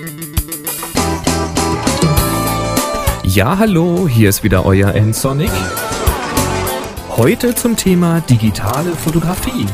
Ja, hallo, hier ist wieder euer nsonic. Heute zum Thema digitale Fotografie.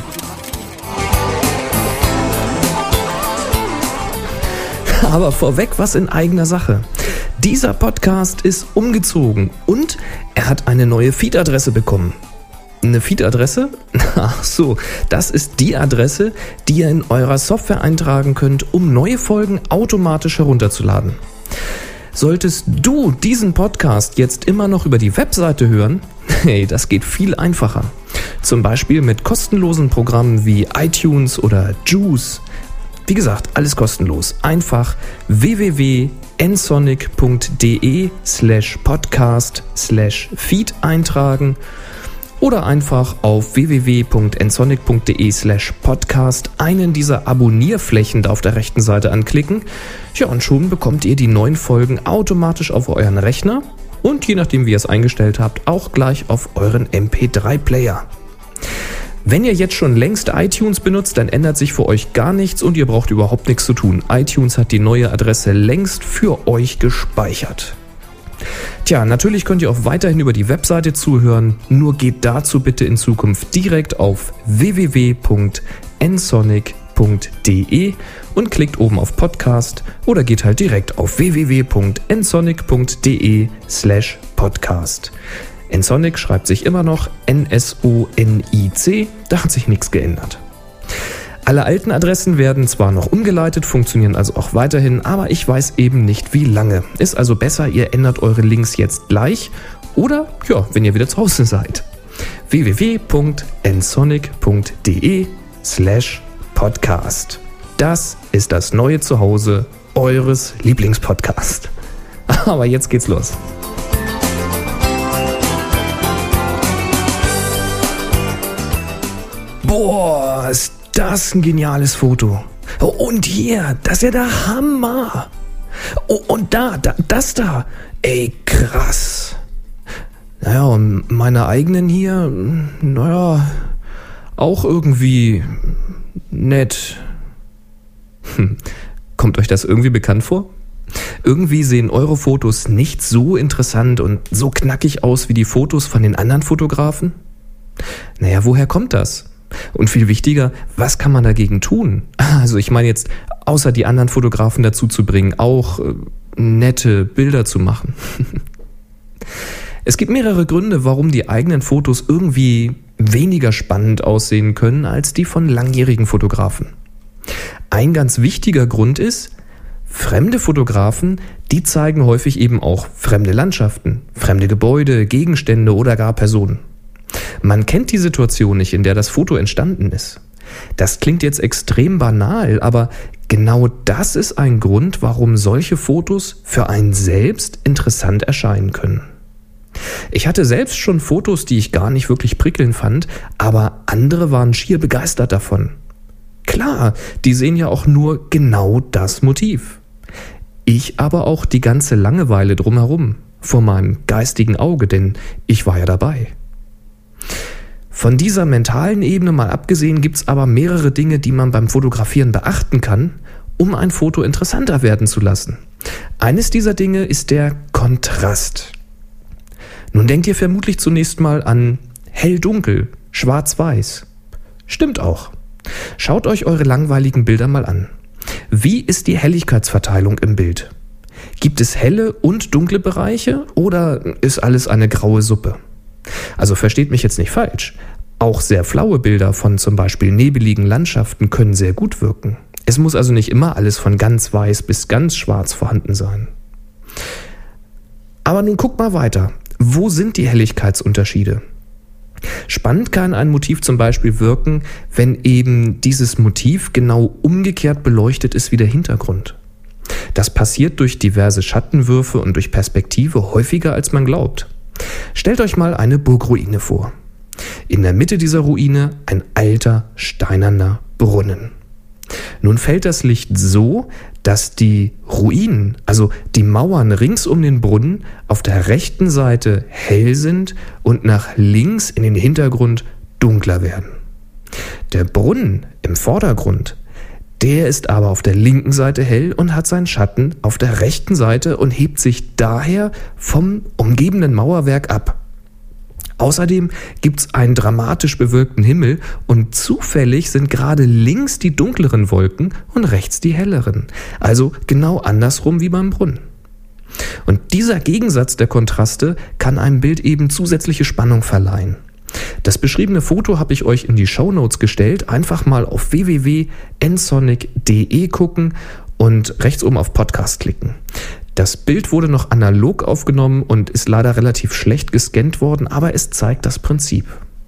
Aber vorweg was in eigener Sache. Dieser Podcast ist umgezogen und er hat eine neue Feed-Adresse bekommen. Eine Feed-Adresse? Ach so, das ist die Adresse, die ihr in eurer Software eintragen könnt, um neue Folgen automatisch herunterzuladen. Solltest du diesen Podcast jetzt immer noch über die Webseite hören, hey, das geht viel einfacher. Zum Beispiel mit kostenlosen Programmen wie iTunes oder Juice. Wie gesagt, alles kostenlos. Einfach www.nsonic.de/podcast/feed eintragen oder einfach auf www.nsonic.de/podcast einen dieser Abonnierflächen da auf der rechten Seite anklicken. Ja, und schon bekommt ihr die neuen Folgen automatisch auf euren Rechner und je nachdem, wie ihr es eingestellt habt, auch gleich auf euren MP3-Player. Wenn ihr jetzt schon längst iTunes benutzt, dann ändert sich für euch gar nichts und ihr braucht überhaupt nichts zu tun. iTunes hat die neue Adresse längst für euch gespeichert. Tja, natürlich könnt ihr auch weiterhin über die Webseite zuhören, nur geht dazu bitte in Zukunft direkt auf www.nsonic.de und klickt oben auf Podcast oder geht halt direkt auf www.nsonic.de/podcast. nsonic schreibt sich immer noch NSONIC, da hat sich nichts geändert. Alle alten Adressen werden zwar noch umgeleitet, funktionieren also auch weiterhin, aber ich weiß eben nicht wie lange. Ist also besser, ihr ändert eure Links jetzt gleich oder, ja, wenn ihr wieder zu Hause seid. www.nsonic.de/podcast. Das ist das neue Zuhause eures Lieblingspodcasts. Aber jetzt geht's los. Boah, ist das ein geniales Foto. Oh, und hier, das ist ja der Hammer. Oh, und das da. Ey, krass. Naja, und meine eigenen hier, naja, auch irgendwie nett. Kommt euch das irgendwie bekannt vor? Irgendwie sehen eure Fotos nicht so interessant und so knackig aus wie die Fotos von den anderen Fotografen? Naja, woher kommt das? Und viel wichtiger, was kann man dagegen tun? Also ich meine jetzt, außer die anderen Fotografen dazu zu bringen, auch nette Bilder zu machen. Es gibt mehrere Gründe, warum die eigenen Fotos irgendwie weniger spannend aussehen können als die von langjährigen Fotografen. Ein ganz wichtiger Grund ist, fremde Fotografen, die zeigen häufig eben auch fremde Landschaften, fremde Gebäude, Gegenstände oder gar Personen. Man kennt die Situation nicht, in der das Foto entstanden ist. Das klingt jetzt extrem banal, aber genau das ist ein Grund, warum solche Fotos für einen selbst interessant erscheinen können. Ich hatte selbst schon Fotos, die ich gar nicht wirklich prickelnd fand, aber andere waren schier begeistert davon. Klar, die sehen ja auch nur genau das Motiv. Ich aber auch die ganze Langeweile drumherum, vor meinem geistigen Auge, denn ich war ja dabei. Von dieser mentalen Ebene mal abgesehen gibt es aber mehrere Dinge, die man beim Fotografieren beachten kann, um ein Foto interessanter werden zu lassen. Eines dieser Dinge ist der Kontrast. Nun denkt ihr vermutlich zunächst mal an hell-dunkel, schwarz-weiß. Stimmt auch. Schaut euch eure langweiligen Bilder mal an. Wie ist die Helligkeitsverteilung im Bild? Gibt es helle und dunkle Bereiche oder ist alles eine graue Suppe? Also versteht mich jetzt nicht falsch. Auch sehr flaue Bilder von zum Beispiel nebeligen Landschaften können sehr gut wirken. Es muss also nicht immer alles von ganz weiß bis ganz schwarz vorhanden sein. Aber nun guck mal weiter. Wo sind die Helligkeitsunterschiede? Spannend kann ein Motiv zum Beispiel wirken, wenn eben dieses Motiv genau umgekehrt beleuchtet ist wie der Hintergrund. Das passiert durch diverse Schattenwürfe und durch Perspektive häufiger als man glaubt. Stellt euch mal eine Burgruine vor. In der Mitte dieser Ruine ein alter, steinerner Brunnen. Nun fällt das Licht so, dass die Ruinen, also die Mauern rings um den Brunnen, auf der rechten Seite hell sind und nach links in den Hintergrund dunkler werden. Der Brunnen im Vordergrund, Der ist aber auf der linken Seite hell und hat seinen Schatten auf der rechten Seite und hebt sich daher vom umgebenden Mauerwerk ab. Außerdem gibt's einen dramatisch bewölkten Himmel und zufällig sind gerade links die dunkleren Wolken und rechts die helleren. Also genau andersrum wie beim Brunnen. Und dieser Gegensatz der Kontraste kann einem Bild eben zusätzliche Spannung verleihen. Das beschriebene Foto habe ich euch in die Shownotes gestellt. Einfach mal auf www.ensonic.de gucken und rechts oben auf Podcast klicken. Das Bild wurde noch analog aufgenommen und ist leider relativ schlecht gescannt worden, aber es zeigt das Prinzip.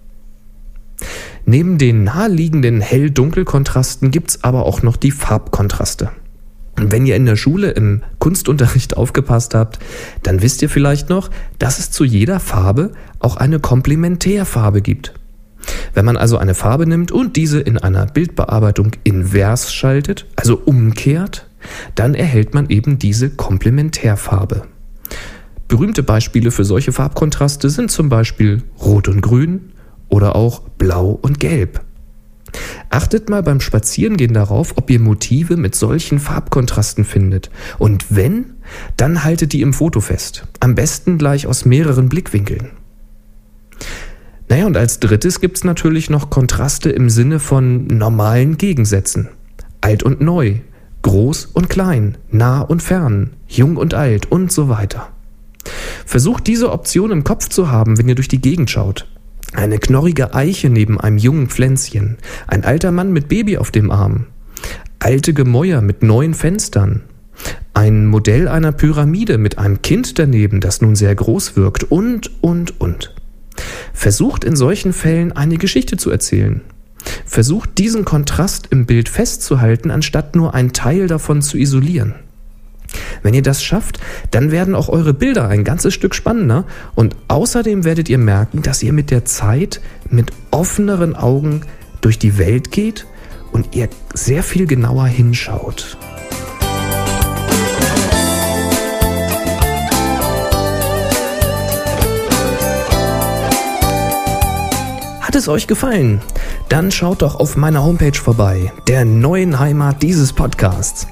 Neben den naheliegenden Hell-Dunkel-Kontrasten gibt es aber auch noch die Farbkontraste. Und wenn ihr in der Schule im Kunstunterricht aufgepasst habt, dann wisst ihr vielleicht noch, dass es zu jeder Farbe auch eine Komplementärfarbe gibt. Wenn man also eine Farbe nimmt und diese in einer Bildbearbeitung invers schaltet, also umkehrt, dann erhält man eben diese Komplementärfarbe. Berühmte Beispiele für solche Farbkontraste sind zum Beispiel Rot und Grün oder auch Blau und Gelb. Achtet mal beim Spazierengehen darauf, ob ihr Motive mit solchen Farbkontrasten findet. Und wenn, dann haltet die im Foto fest. Am besten gleich aus mehreren Blickwinkeln. Naja, und als drittes gibt es natürlich noch Kontraste im Sinne von normalen Gegensätzen. Alt und neu, groß und klein, nah und fern, jung und alt und so weiter. Versucht diese Option im Kopf zu haben, wenn ihr durch die Gegend schaut. Eine knorrige Eiche neben einem jungen Pflänzchen, ein alter Mann mit Baby auf dem Arm, alte Gemäuer mit neuen Fenstern, ein Modell einer Pyramide mit einem Kind daneben, das nun sehr groß wirkt und. Versucht in solchen Fällen eine Geschichte zu erzählen. Versucht diesen Kontrast im Bild festzuhalten, anstatt nur einen Teil davon zu isolieren. Wenn ihr das schafft, dann werden auch eure Bilder ein ganzes Stück spannender und außerdem werdet ihr merken, dass ihr mit der Zeit mit offeneren Augen durch die Welt geht und ihr sehr viel genauer hinschaut. Hat es euch gefallen? Dann schaut doch auf meiner Homepage vorbei, der neuen Heimat dieses Podcasts.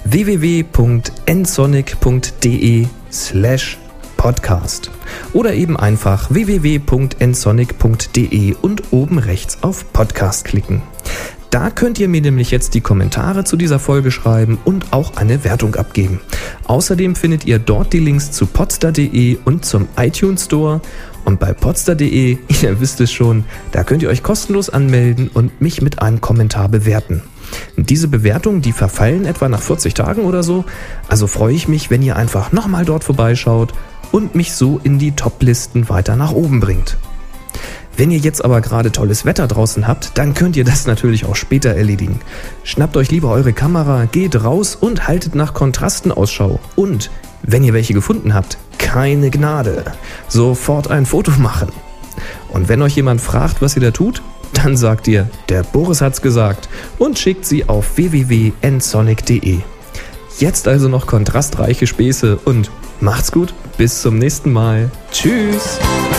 www.ensonic.de/podcast oder eben einfach www.ensonic.de und oben rechts auf Podcast klicken. Da könnt ihr mir nämlich jetzt die Kommentare zu dieser Folge schreiben und auch eine Wertung abgeben. Außerdem findet ihr dort die Links zu podstar.de und zum iTunes Store. Und bei podstar.de, ihr wisst es schon, da könnt ihr euch kostenlos anmelden und mich mit einem Kommentar bewerten. Diese Bewertungen, die verfallen etwa nach 40 Tagen oder so. Also freue ich mich, wenn ihr einfach nochmal dort vorbeischaut und mich so in die Top-Listen weiter nach oben bringt. Wenn ihr jetzt aber gerade tolles Wetter draußen habt, dann könnt ihr das natürlich auch später erledigen. Schnappt euch lieber eure Kamera, geht raus und haltet nach Kontrasten Ausschau. Und wenn ihr welche gefunden habt, keine Gnade. Sofort ein Foto machen. Und wenn euch jemand fragt, was ihr da tut, dann sagt ihr, der Boris hat's gesagt und schickt sie auf www.ensonic.de. Jetzt also noch kontrastreiche Späße und macht's gut, bis zum nächsten Mal. Tschüss!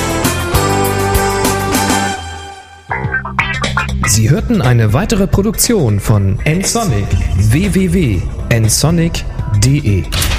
Sie hörten eine weitere Produktion von Ensonic. www.ensonic.de